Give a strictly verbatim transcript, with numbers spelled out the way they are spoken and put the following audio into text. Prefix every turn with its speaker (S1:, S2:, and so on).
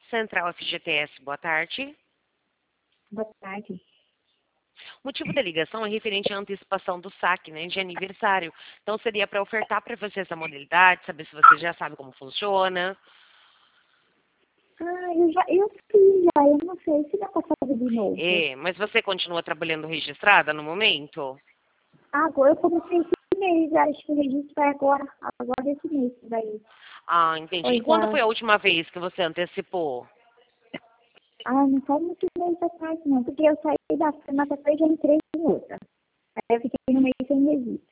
S1: Central F G T S, boa tarde.
S2: Boa tarde.
S1: O motivo da ligação é referente à antecipação do saque, né, de aniversário. Então, seria para ofertar para você essa modalidade, saber se você já sabe como funciona.
S2: Ah, eu já, eu fiz já, eu não sei se dá pra fazer de novo.
S1: É, mas você continua trabalhando registrada no momento?
S2: Agora eu comecei esse mês, acho que o registro vai agora, agora esse mês daí.
S1: Ah, entendi.
S2: Pois
S1: E quando
S2: já.
S1: foi a última vez que você antecipou?
S2: Ah, não faz muito mês atrás não, porque eu saí da firma até já entrei em outra. Aí eu fiquei no meio sem registro.